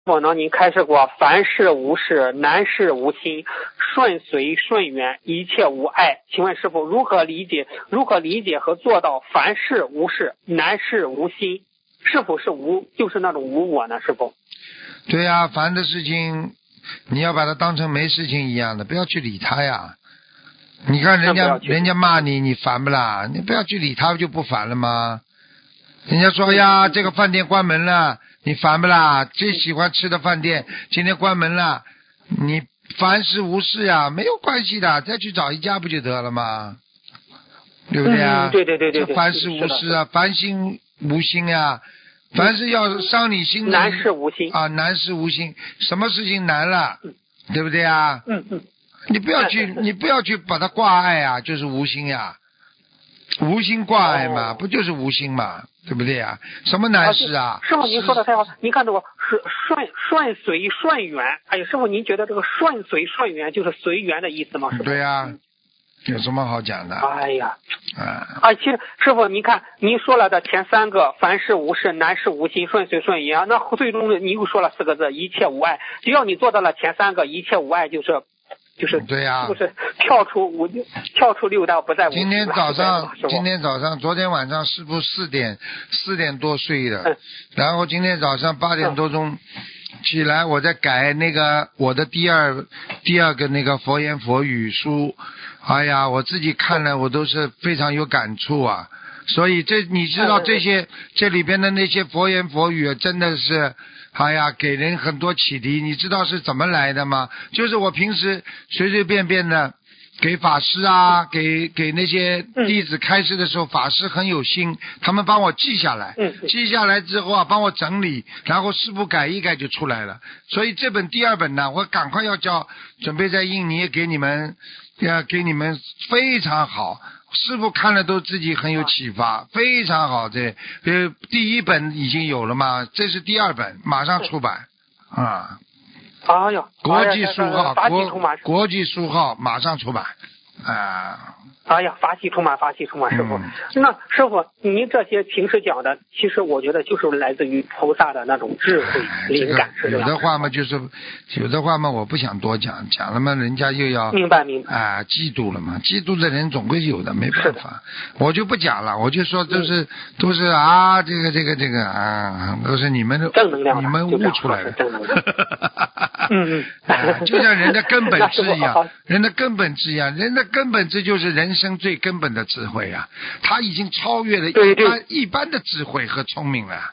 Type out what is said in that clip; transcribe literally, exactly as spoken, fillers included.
我呢，您开示过，凡事无事，难事无心，顺随顺缘，一切无碍。请问师父如何理解？如何理解和做到凡事无事，难事无心？是否是无，就是那种无我呢？师父？ 对呀、啊，烦的事情，你要把它当成没事情一样的，不要去理他呀。你看人家人家骂你，你烦不啦？你不要去理他，就不烦了吗？人家说呀，这个饭店关门了，你烦不啦？最喜欢吃的饭店今天关门了，你凡事无事呀，没有关系的，再去找一家不就得了吗？对不对啊？ 嗯、对对对对对， 凡事无事啊，凡心无心呀、啊，凡是要伤你心的， 难事无心啊，难事无心，什么事情难了，嗯、对不对啊？ 嗯嗯。 你不要去，你不要去把它挂碍啊，就是无心呀、啊，无心挂碍嘛，哦、不就是无心嘛，对不对啊？什么难事啊？ 师傅，您说的太好，您看这个是顺顺随顺缘，哎呀，师傅，您觉得这个顺随顺缘就是随缘的意思吗？是对呀、啊，有什么好讲的？ 哎呀， 啊， 啊，其实师傅，您看您说了的前三个，凡事无事，难事无心，顺随顺缘，那最终您又说了四个字，一切无碍。只要你做到了前三个，一切无碍就是。就是对呀、啊， 是不是跳出五跳出六道不在五？ 今天早上，今天早上，昨天晚上师傅四点四点多睡的，嗯、然后今天早上八点多钟起来，我在改那个我的第二第二个那个佛言佛语书，哎呀，我自己看了我都是非常有感触啊。所以这你知道这些、嗯、这里边的那些佛言佛语真的是。哎呀，给人很多启迪，你知道是怎么来的吗？就是我平时随随便便的给法师啊，给给那些弟子开示的时候，法师很有心，他们帮我记下来，记下来之后啊，帮我整理，然后师父改一改就出来了。所以这本第二本呢，我赶快要叫，准备在印尼给你们，要给你们非常好。师父看了都自己很有启发，非常好。这呃，第一本已经有了嘛，这是第二本，马上出版啊。 哎呀， 国际书号， 哎、 国国际书号马上出版啊。 哎呀，法喜充满，法喜充满，师傅。嗯、那师傅，您这些平时讲的，其实我觉得就是来自于菩萨的那种智慧、哎、灵感， 这个、有的话嘛，就是有的话嘛，我不想多讲，讲了嘛，人家又要明白明白啊、呃，嫉妒了嘛，嫉妒的人总归有的，没办法，我就不讲了，我就说都是、嗯、都是啊，这个这个这个啊，都是你们的正能量， 你们悟出来的， 正能量。嗯嗯，就像人的根本质一样，人的根本质一样，人的根本质就是人生最根本的智慧啊，他已经超越了一般对对一般的智慧和聪明了，